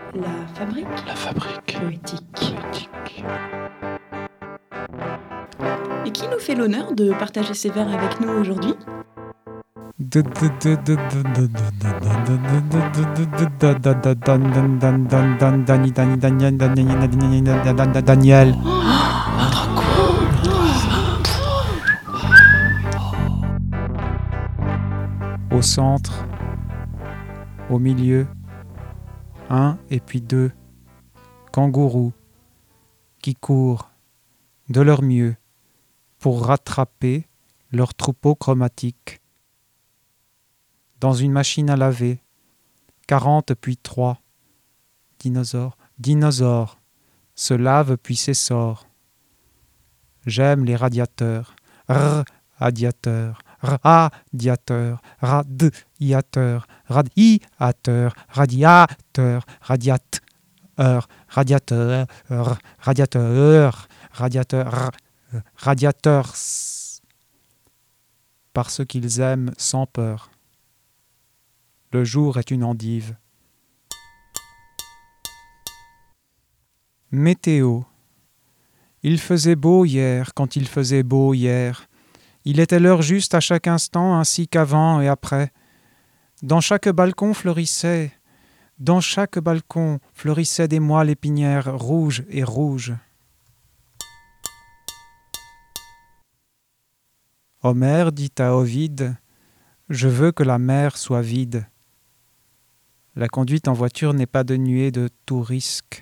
La fabrique poétique. Et qui nous fait l'honneur de partager ses vers avec nous aujourd'hui? Daniel. Au centre, au milieu, un et puis deux kangourous qui courent de leur mieux pour rattraper leur troupeau chromatique. Dans une machine à laver, 40 puis 3 dinosaures se lavent puis s'essorent. J'aime les radiateurs, radiateur, radiateur, radiateur, radiateur, radiateur, radiateur, radiateur, radiateur, radiateur, radiateurs, parce qu'ils aiment sans peur. Le jour est une endive. Météo. Il faisait beau hier quand il faisait beau hier. Il était l'heure juste à chaque instant ainsi qu'avant et après. Dans chaque balcon fleurissaient des mois épinières rouges et rouges. Homère dit à Ovide : je veux que la mer soit vide. La conduite en voiture n'est pas dénuée de tout risque.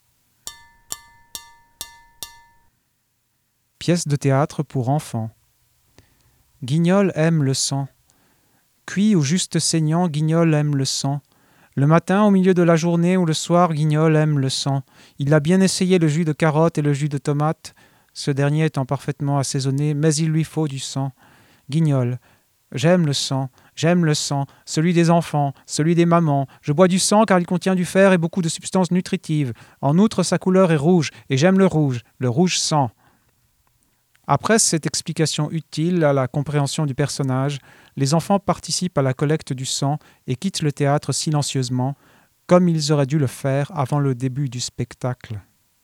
Pièce de théâtre pour enfants. Guignol aime le sang. Cuit ou juste saignant, Guignol aime le sang. Le matin, au milieu de la journée ou le soir, Guignol aime le sang. Il a bien essayé le jus de carotte et le jus de tomate, ce dernier étant parfaitement assaisonné, mais il lui faut du sang. Guignol. J'aime le sang, celui des enfants, celui des mamans. Je bois du sang car il contient du fer et beaucoup de substances nutritives. En outre, sa couleur est rouge, et j'aime le rouge sang. Après cette explication utile à la compréhension du personnage, les enfants participent à la collecte du sang et quittent le théâtre silencieusement, comme ils auraient dû le faire avant le début du spectacle.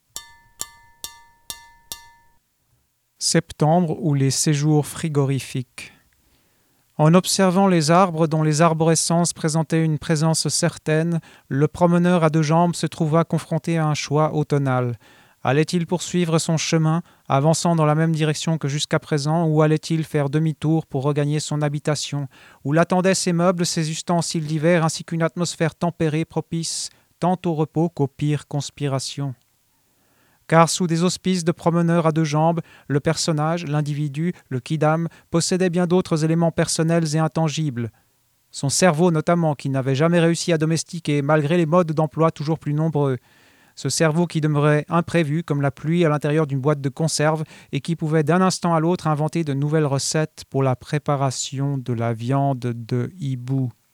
Septembre ou les séjours frigorifiques. En observant les arbres dont les arborescences présentaient une présence certaine, le promeneur à deux jambes se trouva confronté à un choix automnal. Allait-il poursuivre son chemin, avançant dans la même direction que jusqu'à présent, ou allait-il faire demi-tour pour regagner son habitation, où l'attendaient ses meubles, ses ustensiles d'hiver, ainsi qu'une atmosphère tempérée propice tant au repos qu'aux pires conspirations. Car sous des auspices de promeneur à deux jambes, le personnage, l'individu, le quidam, possédait bien d'autres éléments personnels et intangibles. Son cerveau notamment, qui n'avait jamais réussi à domestiquer, malgré les modes d'emploi toujours plus nombreux. Ce cerveau qui demeurait imprévu, comme la pluie à l'intérieur d'une boîte de conserve, et qui pouvait d'un instant à l'autre inventer de nouvelles recettes pour la préparation de la viande de hibou.